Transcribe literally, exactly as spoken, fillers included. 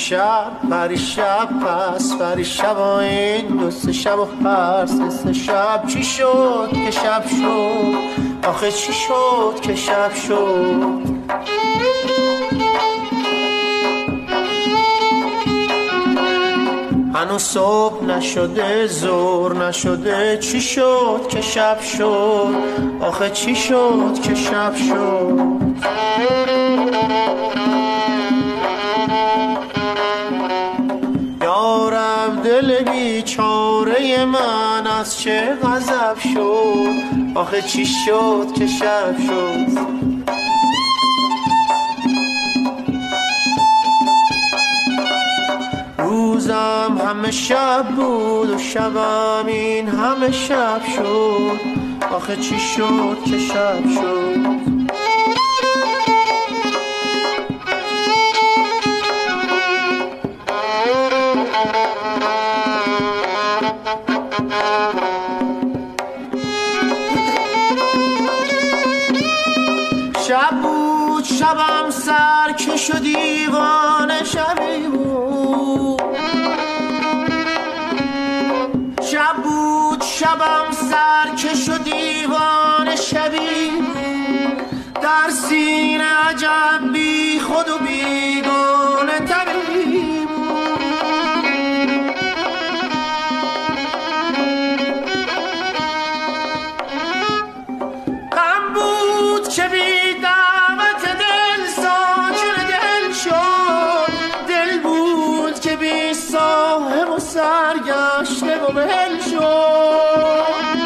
شب پریشب پس پریشب و این دو سه شب و هر سه سه شب چی شد که شب شد آخه چی شد که شب شد هنوز صبح نشده زور نشده چی شد که شب شد آخه چی شد که شب شد یارب دل بیچاره من از چه غضب شد آخه چی شد که شب شد روزم همه شب بود و شبم این همه شب شد آخه چی شد که شب شد شب بود شبم سر که شد دیوانه شبی بود شب بود شبم سر که شد دیوانه شبی در سینه عجب بی خود و بیگانه تبی غم بود که بی دعوت دل ساکن دل شد دل بود که بی صاحب و سرگشته و بهل شد